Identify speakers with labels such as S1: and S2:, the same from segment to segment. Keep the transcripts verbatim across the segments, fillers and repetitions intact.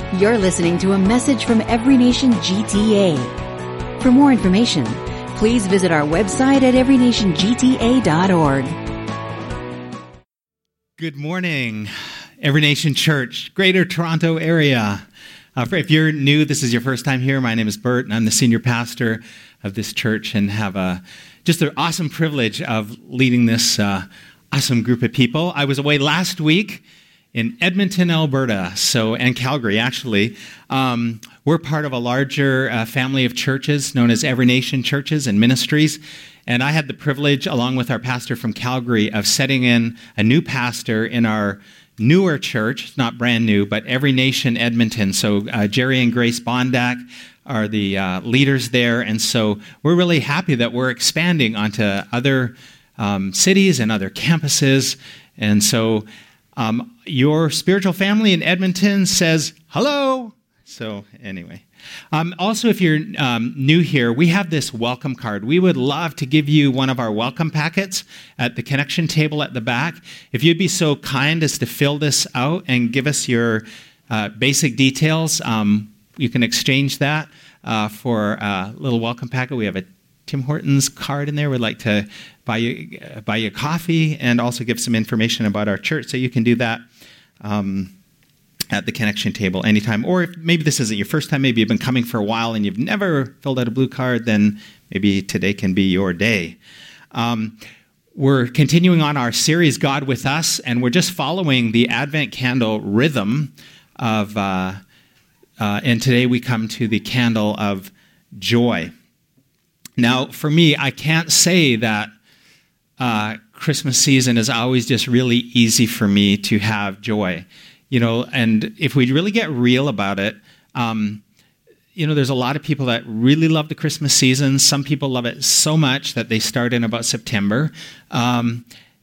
S1: You're listening to a message from Every Nation G T A. For more information, please visit our website at every nation g t a dot org.
S2: Good morning, Every Nation Church, Greater Toronto Area. Uh, if you're new, this is your first time here, my name is Bert, and I'm the senior pastor of this church and have a, just an awesome privilege of leading this uh, awesome group of people. I was away last week in Edmonton, Alberta, so and Calgary, actually. Um, we're part of a larger uh, family of churches known as Every Nation Churches and Ministries, and I had the privilege, along with our pastor from Calgary, of setting in a new pastor in our newer church, not brand new, but Every Nation Edmonton. So uh, Jerry and Grace Bondak are the uh, leaders there, and so we're really happy that we're expanding onto other um, cities and other campuses, and so Um, your spiritual family in Edmonton says hello. So anyway, um, also if you're um, new here, we have this welcome card. We would love to give you one of our welcome packets at the connection table at the back. If you'd be so kind as to fill this out and give us your uh, basic details, um, you can exchange that uh, for a little welcome packet. We have a Tim Hortons card in there. We'd like to buy you uh, buy you coffee and also give some information about our church. So you can do that um, at the connection table anytime. Or if maybe this isn't your first time, maybe you've been coming for a while and you've never filled out a blue card, then maybe today can be your day. Um, we're continuing on our series, God with Us, and we're just following the Advent candle rhythm of, uh, uh, and today we come to the candle of joy. Now, for me, I can't say that uh, Christmas season is always just really easy for me to have joy, you know, and if we really get real about it, um, you know, there's a lot of people that really love the Christmas season. Some people love it so much that they start in about September, um,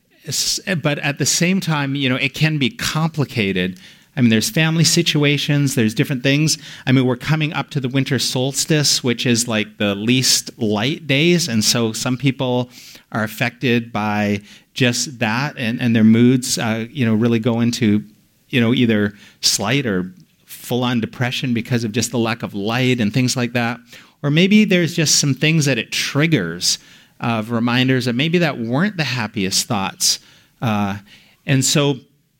S2: but at the same time, you know, it can be complicated. I mean, there's family situations, there's different things. I mean, we're coming up to the winter solstice, which is like the least light days, and so some people are affected by just that, and, and their moods, uh, you know, really go into, you know, either slight or full-on depression because of just the lack of light and things like that. Or maybe there's just some things that it triggers of reminders that maybe that weren't the happiest thoughts. Uh, and so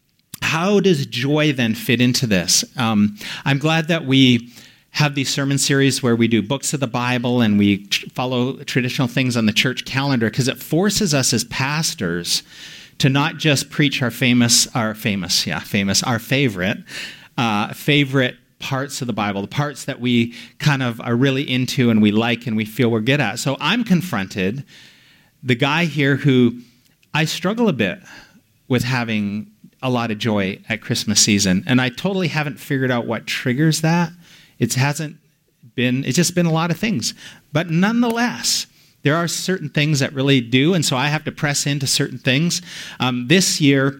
S2: how does joy then fit into this? Um, I'm glad that we have these sermon series where we do books of the Bible and we tr- follow traditional things on the church calendar, because it forces us as pastors to not just preach our famous, our famous, yeah, famous, our favorite, uh, favorite parts of the Bible, the parts that we kind of are really into and we like and we feel we're good at. So I'm confronted, the guy here who I struggle a bit with having a lot of joy at Christmas season, and I totally haven't figured out what triggers that. It hasn't been, it's just been a lot of things. But nonetheless, there are certain things that really do, and so I have to press into certain things. Um, this year,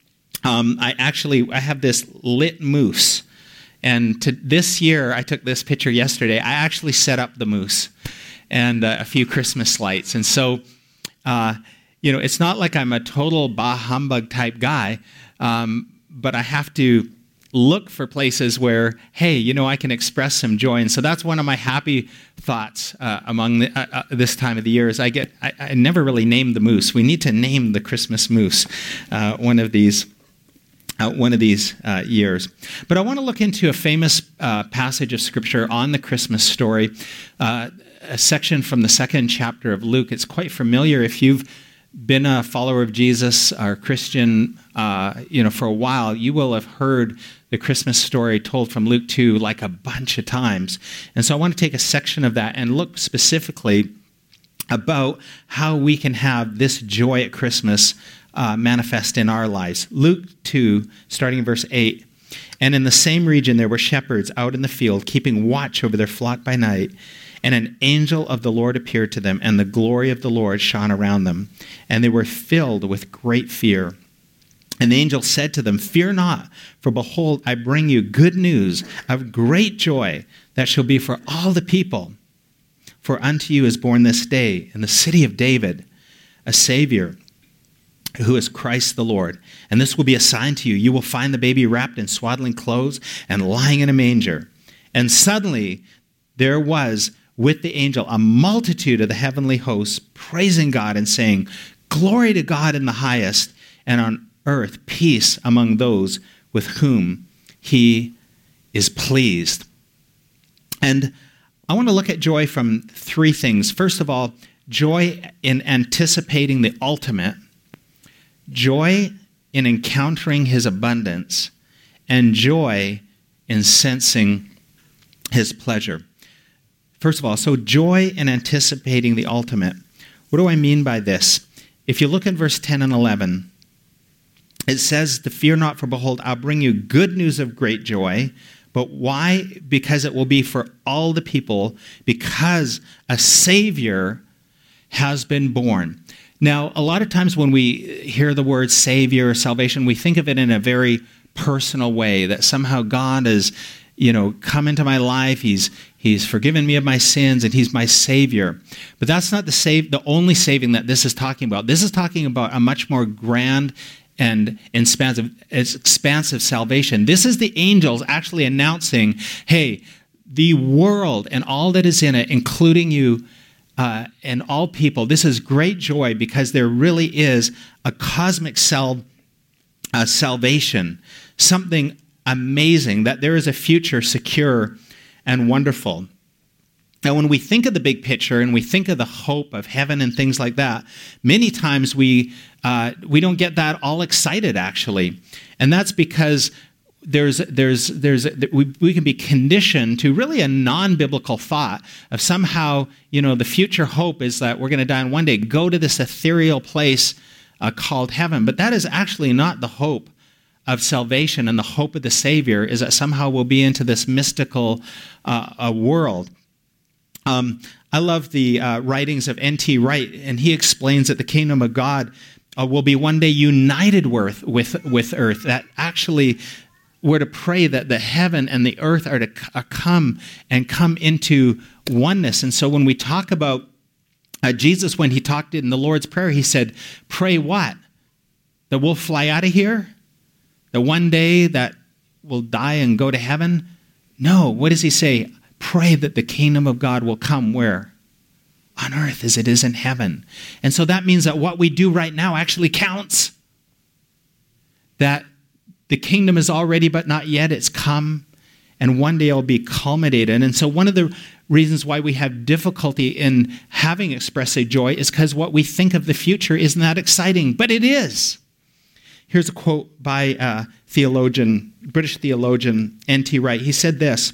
S2: um, I actually, I have this lit moose, and to this year, I took this picture yesterday, I actually set up the moose and uh, a few Christmas lights, and so, uh, you know, it's not like I'm a total bah humbug type guy, um, but I have to look for places where, hey, you know, I can express some joy. And so that's one of my happy thoughts uh, among the, uh, uh, this time of the year is I get, I, I never really named the moose. We need to name the Christmas moose uh, one of these uh, one of these uh, years. But I want to look into a famous uh, passage of Scripture on the Christmas story, uh, a section from the second chapter of Luke. It's quite familiar if you've been a follower of Jesus or Christian, uh, you know, for a while, you will have heard the Christmas story told from Luke two like a bunch of times. And so I want to take a section of that and look specifically about how we can have this joy at Christmas uh, manifest in our lives. Luke two, starting in verse eight. And in the same region there were shepherds out in the field, keeping watch over their flock by night. And an angel of the Lord appeared to them, and the glory of the Lord shone around them. And they were filled with great fear. And the angel said to them, "Fear not, for behold, I bring you good news of great joy that shall be for all the people. For unto you is born this day in the city of David a Savior, who is Christ the Lord. And this will be a sign to you. You will find the baby wrapped in swaddling clothes and lying in a manger. And suddenly there was with the angel a multitude of the heavenly hosts praising God and saying, "Glory to God in the highest, and on earth peace among those with whom he is pleased." And I want to look at joy from three things. First of all, joy in anticipating the ultimate, joy in encountering his abundance, and joy in sensing his pleasure. First of all, so joy in anticipating the ultimate. What do I mean by this? If you look in verse ten and eleven, it says, "To fear not, for behold, I'll bring you good news of great joy." But why? Because it will be for all the people, because a Savior has been born. Now, a lot of times when we hear the word Savior or salvation, we think of it in a very personal way, that somehow God has, you know, come into my life, he's he's forgiven me of my sins, and he's my Savior. But that's not the save, the only saving that this is talking about. This is talking about a much more grand and expansive, expansive salvation. This is the angels actually announcing, hey, the world and all that is in it, including you uh, and all people, this is great joy because there really is a cosmic sal- uh, salvation, something amazing, that there is a future secure and wonderful. Now, when we think of the big picture and we think of the hope of heaven and things like that, many times we uh, we don't get that all excited, actually, and that's because there's there's there's we we can be conditioned to really a non-biblical thought of somehow, you know, the future hope is that we're going to die and one day go to this ethereal place uh, called heaven, but that is actually not the hope of salvation. And the hope of the Savior is that somehow we'll be into this mystical uh, a world. Um, I love the uh, writings of N T Wright, and he explains that the kingdom of God uh, will be one day united with, with, with earth, that actually we're to pray that the heaven and the earth are to c- uh, come and come into oneness. And so when we talk about uh, Jesus, when he talked in the Lord's Prayer, he said, pray what? That we'll fly out of here? That one day that we'll die and go to heaven? No, what does he say? Pray that the kingdom of God will come where? On earth as it is in heaven. And so that means that what we do right now actually counts. That the kingdom is already but not yet. It's come. And one day it'll be culminated. And so one of the reasons why we have difficulty in having expressive joy is because what we think of the future isn't that exciting. But it is. Here's a quote by uh, theologian, British theologian N T Wright. He said this: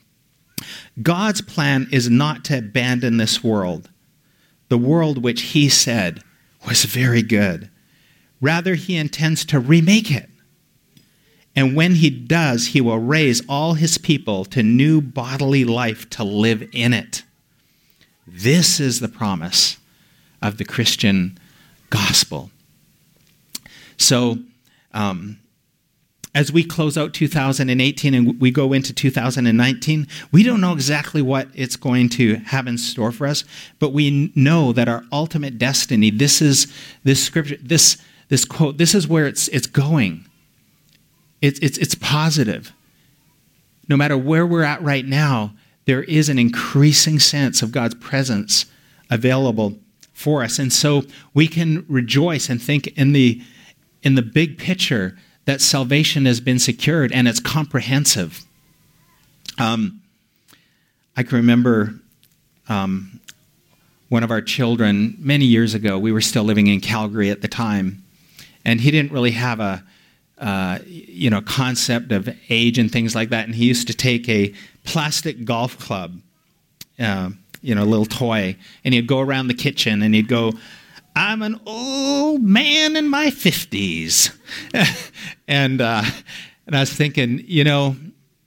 S2: God's plan is not to abandon this world, the world which he said was very good. Rather, he intends to remake it. And when he does, he will raise all his people to new bodily life to live in it. This is the promise of the Christian gospel. So, um, as we close out two thousand eighteen and we go into two thousand nineteen, we don't know exactly what it's going to have in store for us, but we know that our ultimate destiny, this is this scripture, this this quote, this is where it's it's going. It's it's it's positive. No matter where we're at right now, there is an increasing sense of God's presence available for us, and so we can rejoice and think in the in the big picture that salvation has been secured, and it's comprehensive. Um, I can remember um, one of our children many years ago. We were still living in Calgary at the time, and he didn't really have a uh, you know concept of age and things like that. And he used to take a plastic golf club, uh, you know, a little toy, and he'd go around the kitchen and he'd go, I'm an old man in my fifties. and uh, and I was thinking, you know,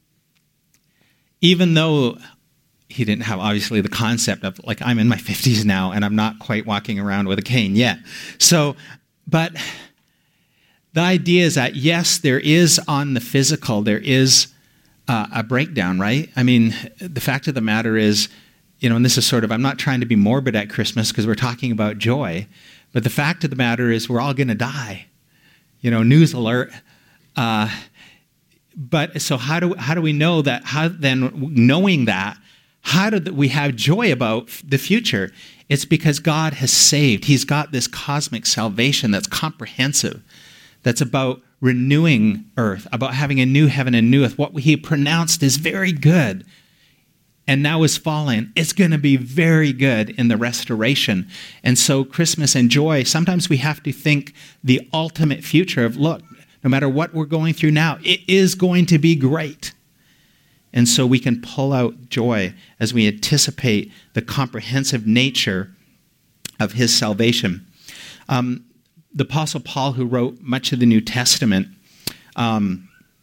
S2: even though he didn't have, obviously, the concept of, like, I'm in my fifties now, and I'm not quite walking around with a cane yet. So, but the idea is that, yes, there is on the physical, there is uh, a breakdown, right? I mean, the fact of the matter is, you know, and this is sort of, I'm not trying to be morbid at Christmas because we're talking about joy, But the fact of the matter is we're all going to die. You know, news alert. Uh, but so how do how do we know that? How then, knowing that, how do we have joy about the future? It's because God has saved. He's got this cosmic salvation that's comprehensive, that's about renewing earth, about having a new heaven and new earth. What he pronounced is very good and now is fallen. It's going to be very good in the restoration. And so Christmas and joy, sometimes we have to think the ultimate future of, look, no matter what we're going through now, it is going to be great. And so we can pull out joy as we anticipate the comprehensive nature of his salvation. Um, the Apostle Paul, who wrote much of the New Testament, um,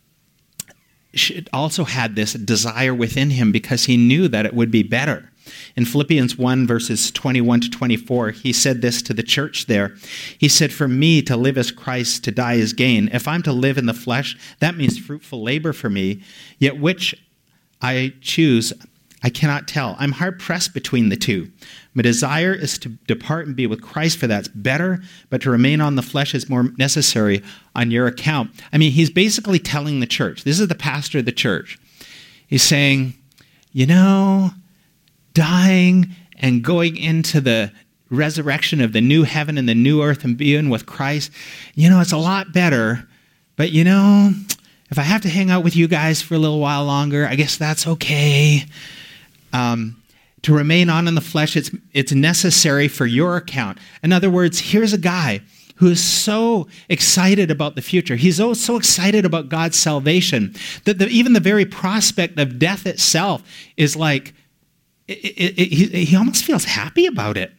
S2: also had this desire within him because he knew that it would be better. In Philippians one, verses twenty-one to twenty-four, he said this to the church there. He said, "For me to live as Christ, to die is gain. If I'm to live in the flesh, that means fruitful labor for me, yet which I choose, I cannot tell. I'm hard-pressed between the two. My desire is to depart and be with Christ, for that's better, but to remain on the flesh is more necessary on your account." I mean, he's basically telling the church. This is the pastor of the church. He's saying, you know, dying and going into the resurrection of the new heaven and the new earth and being with Christ, you know, it's a lot better, but you know, if I have to hang out with you guys for a little while longer, I guess that's okay. Um, to remain on in the flesh, it's it's necessary for your account. In other words, here's a guy who is so excited about the future. He's so, so excited about God's salvation that the, even the very prospect of death itself is like, it, it, it, he, he almost feels happy about it.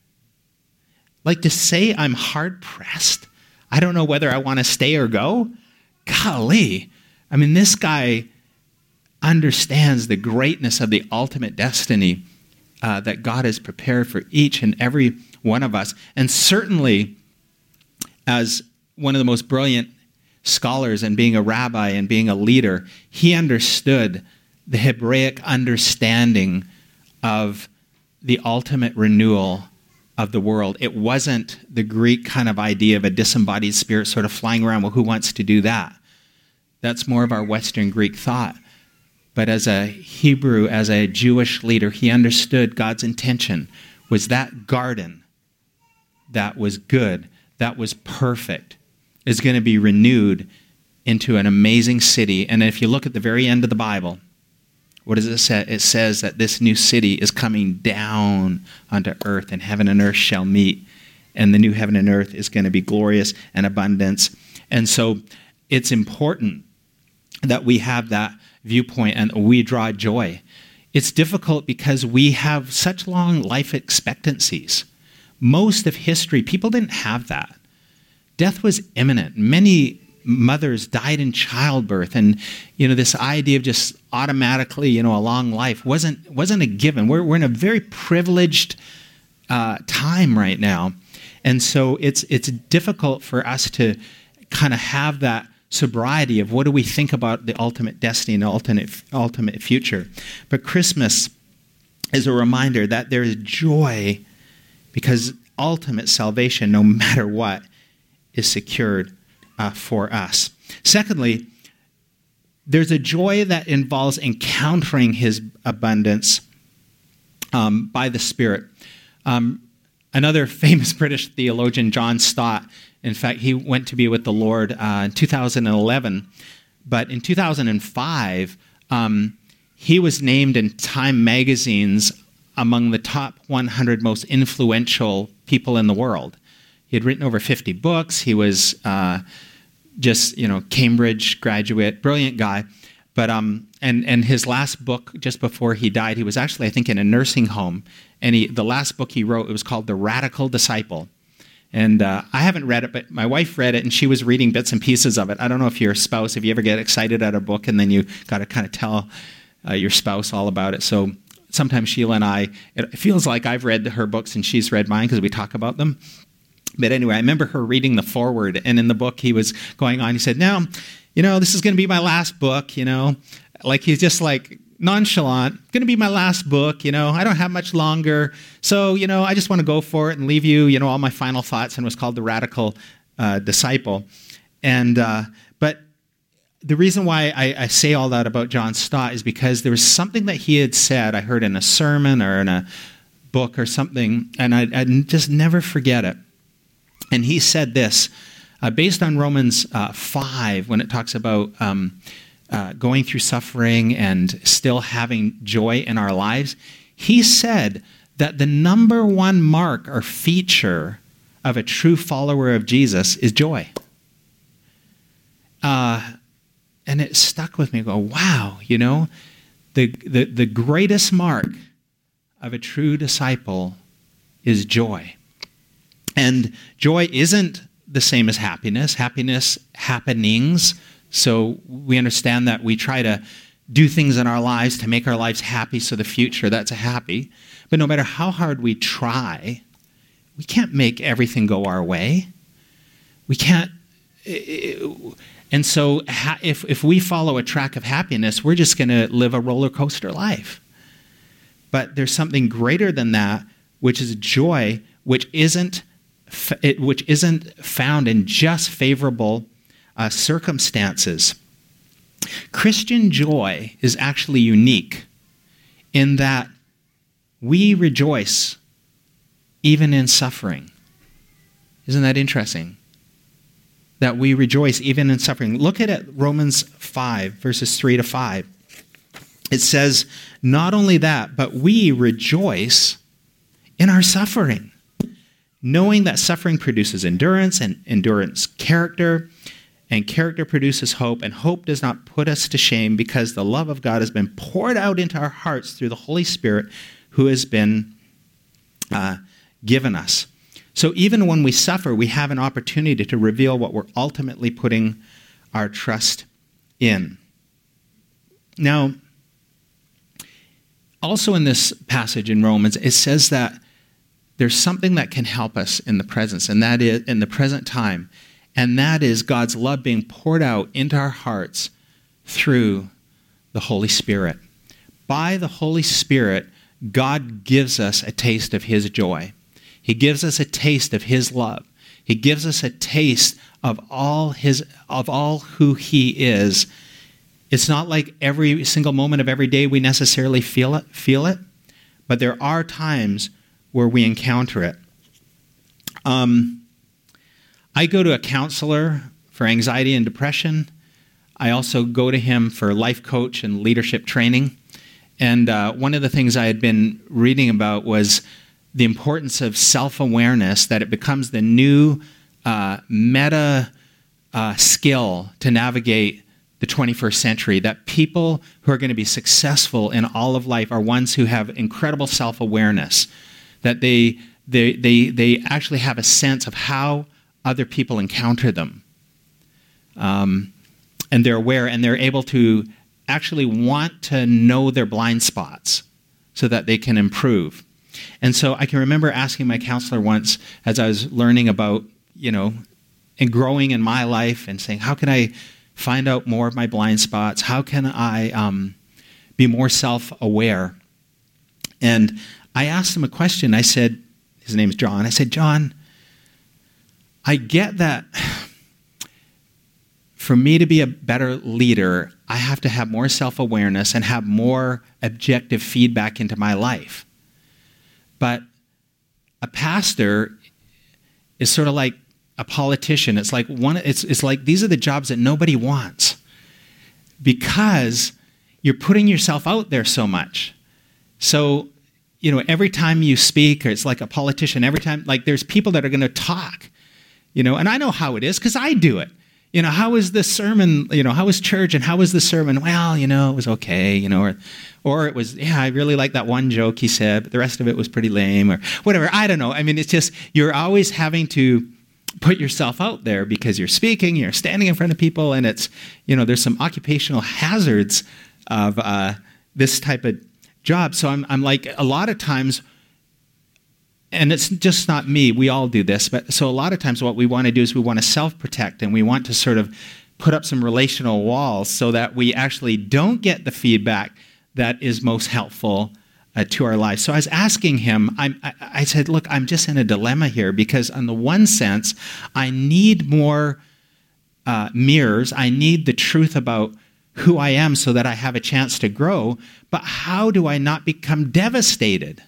S2: Like to say, I'm hard-pressed. I don't know whether I want to stay or go. Golly, I mean, this guy understands the greatness of the ultimate destiny uh, that God has prepared for each and every one of us. And certainly, as one of the most brilliant scholars and being a rabbi and being a leader, he understood the Hebraic understanding of the ultimate renewal of the world. It wasn't the Greek kind of idea of a disembodied spirit sort of flying around. Well, who wants to do that? That's more of our Western Greek thought. But as a Hebrew, as a Jewish leader, he understood God's intention was that garden that was good, that was perfect, is going to be renewed into an amazing city. And if you look at the very end of the Bible, what does it say? It says that this new city is coming down onto earth, and heaven and earth shall meet. And the new heaven and earth is going to be glorious and abundance. And so it's important that we have that viewpoint and we draw joy. It's difficult because we have such long life expectancies. Most of history, people didn't have that. Death was imminent. Many mothers died in childbirth, and you know this idea of just automatically, you know, a long life wasn't wasn't a given. We're we're in a very privileged uh, time right now, and so it's it's difficult for us to kind of have that sobriety of what do we think about the ultimate destiny and ultimate ultimate future. But Christmas is a reminder that there is joy because ultimate salvation, no matter what, is secured uh, for us. Secondly, there's a joy that involves encountering his abundance um, by the Spirit. Um, another famous British theologian, John Stott, in fact, he went to be with the Lord uh, in two thousand eleven, but in two thousand five, um, he was named in Time magazine's among the top one hundred most influential people in the world. He had written over fifty books. He was uh, just, you know, Cambridge graduate, brilliant guy. But um, and and his last book, just before he died, he was actually, I think, in a nursing home. And he, the last book he wrote, it was called The Radical Disciple. And uh, I haven't read it, but my wife read it, and she was reading bits and pieces of it. I don't know if your spouse, if you ever get excited at a book, and then you got to kind of tell uh, your spouse all about it. So sometimes Sheila and I, it feels like I've read her books and she's read mine because we talk about them. But anyway, I remember her reading the foreword, and in the book he was going on, he said, now, you know, this is going to be my last book, you know. Like he's just like nonchalant, going to be my last book, you know, I don't have much longer. So, you know, I just want to go for it and leave you, you know, all my final thoughts, and it was called The Radical uh, Disciple. And, uh, but the reason why I, I say all that about John Stott is because there was something that he had said, I heard in a sermon or in a book or something, and I, I just never forget it. And he said this, uh, based on Romans uh, five, when it talks about um, uh, going through suffering and still having joy in our lives, he said that the number one mark or feature of a true follower of Jesus is joy. Uh, and it stuck with me. I go, wow, you know, the, the, the greatest mark of a true disciple is joy. And joy isn't the same as happiness. Happiness, happenings. So we understand that we try to do things in our lives to make our lives happy, so the future, that's a happy. But no matter how hard we try, we can't make everything go our way. We can't. And so if, if we follow a track of happiness, we're just going to live a roller coaster life. But there's something greater than that, which is joy, which isn't which isn't found in just favorable uh, circumstances. Christian joy is actually unique in that we rejoice even in suffering. Isn't that interesting? That we rejoice even in suffering. Look at it, Romans five, verses three to five. It says, not only that, but we rejoice in our suffering, knowing that suffering produces endurance, and endurance character, and character produces hope, and hope does not put us to shame, because the love of God has been poured out into our hearts through the Holy Spirit who has been uh, given us. So even when we suffer, we have an opportunity to reveal what we're ultimately putting our trust in. Now, also in this passage in Romans, it says that there's something that can help us in the presence, and that is in the present time, and that is God's love being poured out into our hearts through the Holy Spirit. By the Holy Spirit, God gives us a taste of his joy. He gives us a taste of his love. He gives us a taste of all his of all who he is. It's not like every single moment of every day we necessarily feel it, feel it, but there are times where we encounter it. Um, I go to a counselor for anxiety and depression. I also go to him for life coach and leadership training. And uh, one of the things I had been reading about was the importance of self-awareness, that it becomes the new uh, meta uh, skill to navigate the twenty-first century, that people who are going to be successful in all of life are ones who have incredible self-awareness, that they they they they actually have a sense of how other people encounter them. Um, and they're aware, and they're able to actually want to know their blind spots so that they can improve. And so I can remember asking my counselor once, as I was learning about, you know, and growing in my life, and saying, how can I find out more of my blind spots? How can I um, be more self-aware? And I asked him a question. I said, his name's John. I said, John, I get that for me to be a better leader, I have to have more self-awareness and have more objective feedback into my life. But a pastor is sort of like a politician. It's like one. It's it's like these are the jobs that nobody wants, because you're putting yourself out there so much. So, you know, every time you speak, or it's like a politician. Every time, like there's people that are going to talk, you know, and I know how it is because I do it. You know, how was the sermon? You know, how was church, and how was the sermon? Well, you know, it was okay. You know, or or it was, yeah, I really liked that one joke he said, but the rest of it was pretty lame, or whatever. I don't know. I mean, it's just you're always having to put yourself out there because you're speaking, you're standing in front of people, and it's, you know, there's some occupational hazards of uh, this type of job. So I'm, I'm like, a lot of times, and it's just not me, we all do this, but so a lot of times what we want to do is we want to self-protect, and we want to sort of put up some relational walls so that we actually don't get the feedback that is most helpful uh, to our lives. So I was asking him, I'm, I, I said, look, I'm just in a dilemma here because on the one sense, I need more uh, mirrors. I need the truth about who I am so that I have a chance to grow. But how do I not become devastated?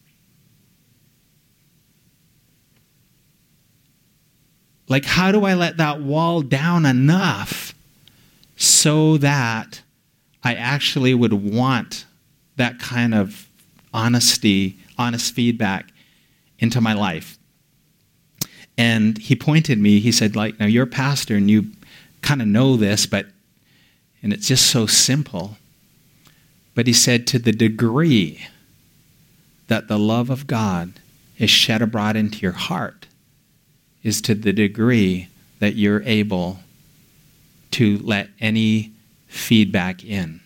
S2: Like, how do I let that wall down enough so that I actually would want that kind of honesty, honest feedback into my life? And he pointed me, he said, like, now you're a pastor and you kind of know this, but, and it's just so simple. But he said, to the degree that the love of God is shed abroad into your heart, is to the degree that you're able to let any feedback in.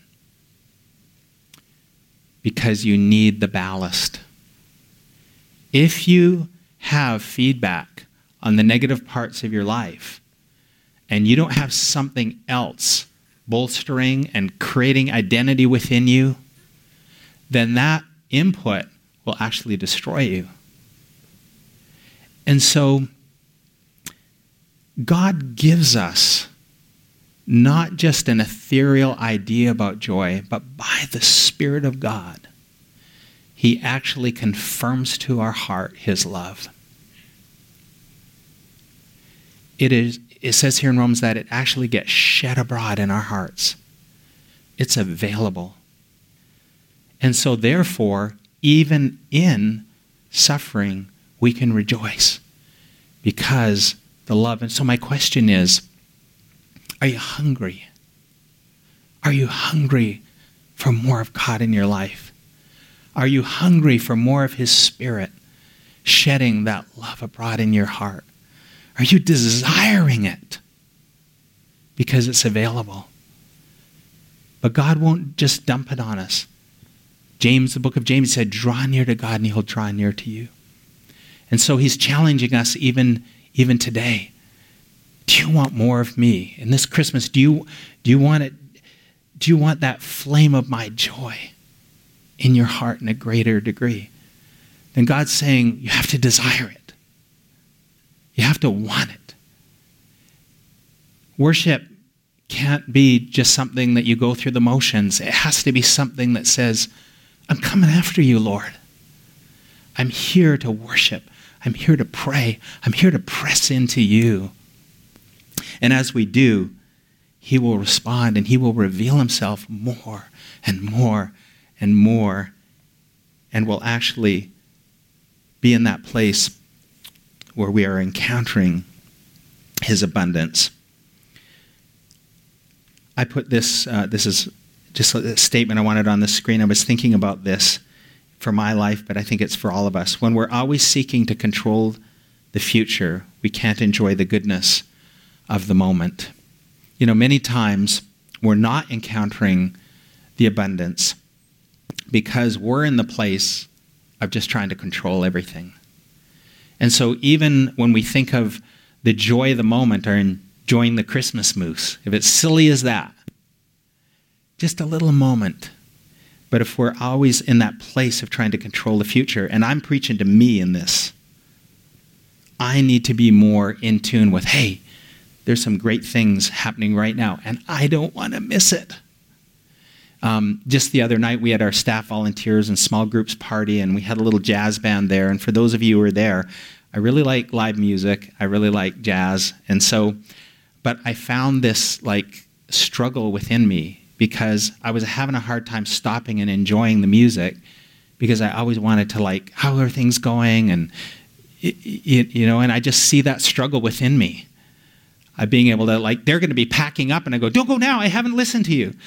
S2: Because you need the ballast. If you have feedback on the negative parts of your life, and you don't have something else bolstering and creating identity within you, then that input will actually destroy you. And so, God gives us not just an ethereal idea about joy, but by the Spirit of God, He actually confirms to our heart His love. It is, it says here in Romans that it actually gets shed abroad in our hearts. It's available. And so therefore, even in suffering, we can rejoice because the love. And so my question is, are you hungry? Are you hungry for more of God in your life? Are you hungry for more of His Spirit shedding that love abroad in your heart? Are you desiring it? Because it's available. But God won't just dump it on us. James, the book of James said, draw near to God and He'll draw near to you. And so He's challenging us even, even today. Do you want more of me? In this Christmas, do you, do you want it? Do you want that flame of my joy in your heart in a greater degree? Then God's saying, you have to desire it. You have to want it. Worship can't be just something that you go through the motions. It has to be something that says, I'm coming after you, Lord. I'm here to worship. I'm here to pray. I'm here to press into you. And as we do, He will respond and He will reveal Himself more and more and more, and will actually be in that place where we are encountering His abundance. I put this, uh, this is just a statement I wanted on the screen. I was thinking about this for my life, but I think it's for all of us. When we're always seeking to control the future, we can't enjoy the goodness of the moment. You know, many times we're not encountering the abundance because we're in the place of just trying to control everything. And so even when we think of the joy of the moment or enjoying the Christmas moose, if it's silly as that, just a little moment. But if we're always in that place of trying to control the future, and I'm preaching to me in this, I need to be more in tune with, hey, there's some great things happening right now, and I don't want to miss it. Um, just the other night, we had our staff volunteers and small groups party, and we had a little jazz band there. And for those of you who were there, I really like live music. I really like jazz. And so, but I found this like struggle within me because I was having a hard time stopping and enjoying the music because I always wanted to like, how are things going? And, you know, and I just see that struggle within me. Uh, being able to, like, they're going to be packing up, and I go, don't go now, I haven't listened to you.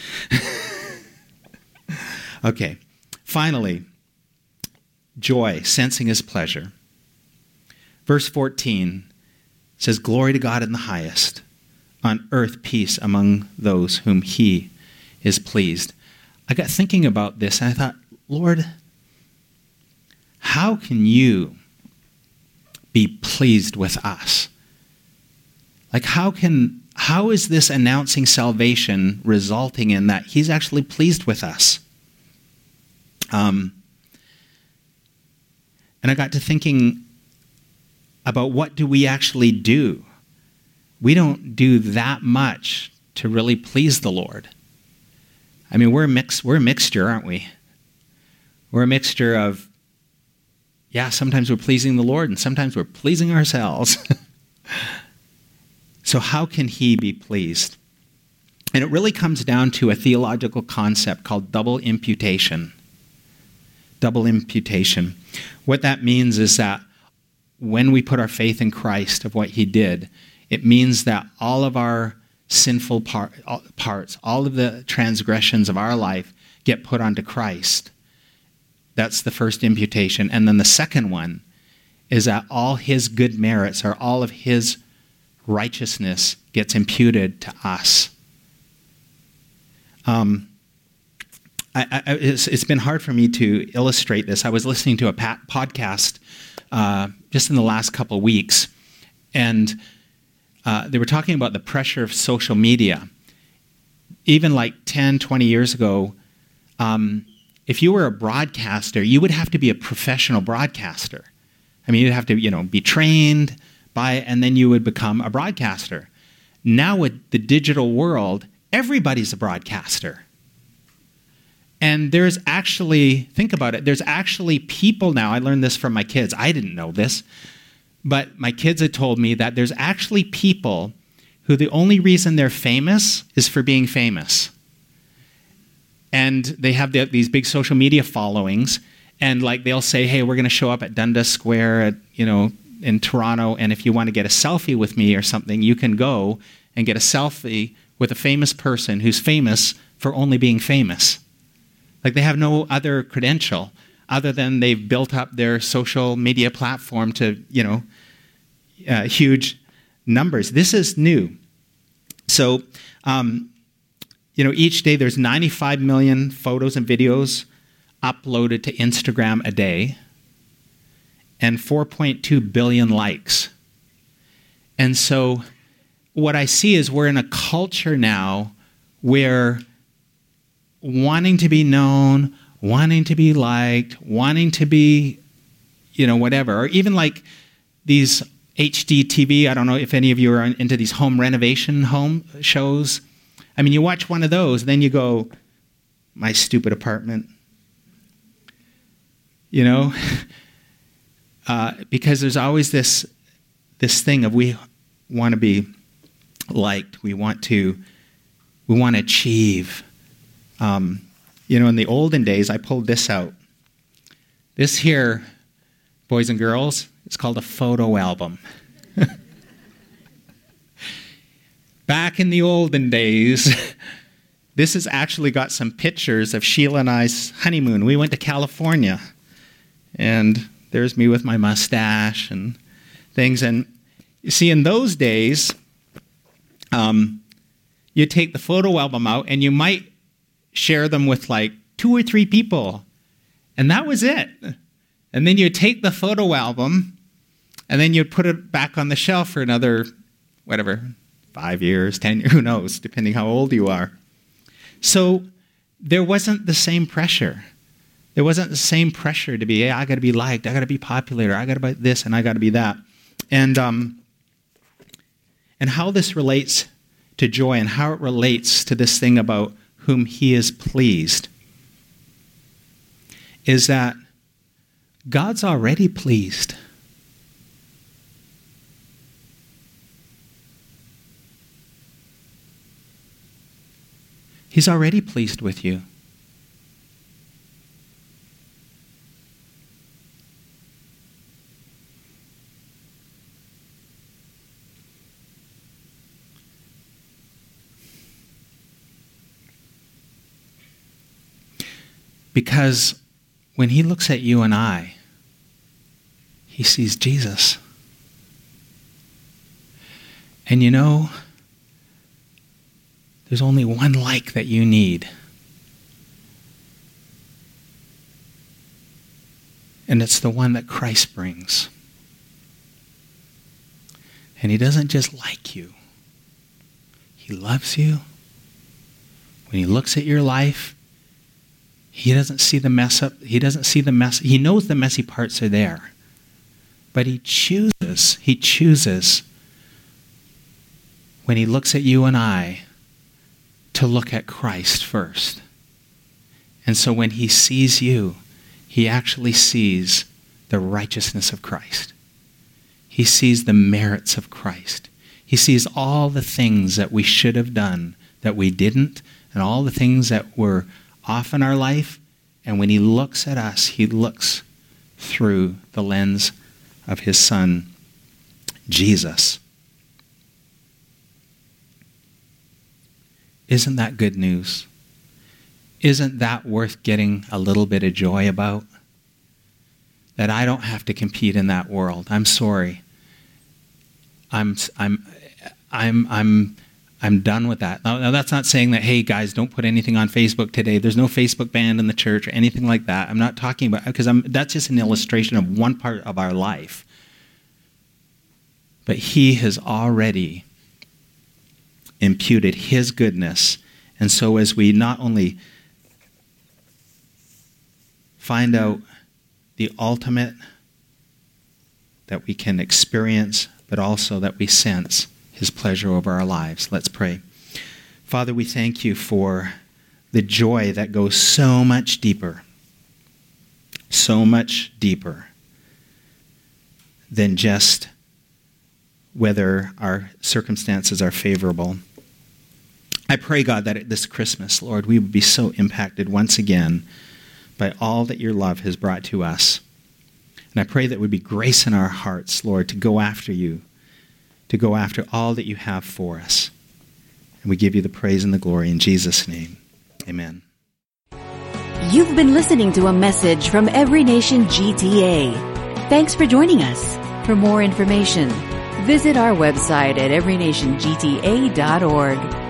S2: Okay, finally, joy, sensing His pleasure. Verse fourteen says, glory to God in the highest, on earth peace among those whom He is pleased. I got thinking about this, and I thought, Lord, how can you be pleased with us? Like, how can, how is this announcing salvation resulting in that He's actually pleased with us? Um, and I got to thinking about what do we actually do? We don't do that much to really please the Lord. I mean, we're a mix, we're a mixture, aren't we? We're a mixture of, yeah, sometimes we're pleasing the Lord and sometimes we're pleasing ourselves. So how can he be pleased? And it really comes down to a theological concept called double imputation. Double imputation. What that means is that when we put our faith in Christ of what he did, it means that all of our sinful part, parts, all of the transgressions of our life get put onto Christ. That's the first imputation. And then the second one is that all his good merits or all of his righteousness gets imputed to us. Um, I, I, it's, it's been hard for me to illustrate this. I was listening to a pa- podcast uh, just in the last couple of weeks, and uh, they were talking about the pressure of social media. Even like ten, twenty years ago, um, if you were a broadcaster, you would have to be a professional broadcaster. I mean, you'd have to, you know, be trained by it, and then you would become a broadcaster. Now with the digital world, everybody's a broadcaster. And there's actually, think about it, there's actually people now, I learned this from my kids, I didn't know this, but my kids had told me that there's actually people who the only reason they're famous is for being famous. And they have the, these big social media followings, and like they'll say, hey, we're going to show up at Dundas Square at, you know, in Toronto, and if you want to get a selfie with me or something, you can go and get a selfie with a famous person who's famous for only being famous. Like they have no other credential other than they've built up their social media platform to, you know, uh, huge numbers. This is new. So, um, you know, each day there's ninety-five million photos and videos uploaded to Instagram a day and four point two billion likes. And so what I see is we're in a culture now where wanting to be known, wanting to be liked, wanting to be, you know, whatever, or even like these H D T V, I don't know if any of you are into these home renovation home shows. I mean, you watch one of those, then you go, my stupid apartment. You know? uh, because there's always this this thing of we want to be liked. We want to, we want to achieve. Um, you know, in the olden days, I pulled this out. This here, boys and girls, it's called a photo album. Back in the olden days, this has actually got some pictures of Sheila and I's honeymoon. We went to California, and there's me with my mustache and things. And you see, in those days, um, you take the photo album out, and you might share them with like two or three people, and that was it. And then you'd take the photo album, and then you'd put it back on the shelf for another, whatever, five years, ten years, who knows, depending how old you are. So there wasn't the same pressure. There wasn't the same pressure to be, hey, I got to be liked, I got to be popular, I got to be this, and I got to be that. And um, and how this relates to joy and how it relates to this thing about whom he is pleased is that God's already pleased. He's already pleased with you. Because when he looks at you and I, he sees Jesus. And you know, there's only one like that you need. And it's the one that Christ brings. And he doesn't just like you. He loves you. When he looks at your life, He doesn't see the mess up. He doesn't see the mess. He knows the messy parts are there. But he chooses, he chooses when he looks at you and I to look at Christ first. And so when he sees you, he actually sees the righteousness of Christ. He sees the merits of Christ. He sees all the things that we should have done that we didn't, and all the things that were off in our life. And when he looks at us, he looks through the lens of his son, Jesus. Isn't that good news? Isn't that worth getting a little bit of joy about? That I don't have to compete in that world. I'm sorry. I'm I'm I'm I'm I'm done with that. Now, now that's not saying that, hey guys, don't put anything on Facebook today. There's no Facebook ban in the church or anything like that. I'm not talking about, because I'm that's just an illustration of one part of our life. But he has already imputed his goodness. And so as we not only find out the ultimate that we can experience, but also that we sense his pleasure over our lives. Let's pray. Father, we thank you for the joy that goes so much deeper, so much deeper than just whether our circumstances are favorable. I pray, God, that at this Christmas, Lord, we would be so impacted once again by all that your love has brought to us. And I pray that would be grace in our hearts, Lord, to go after you, to go after all that you have for us. And we give you the praise and the glory in Jesus' name. Amen.
S1: You've been listening to a message from Every Nation G T A. Thanks for joining us. For more information, visit our website at every nation g t a dot org.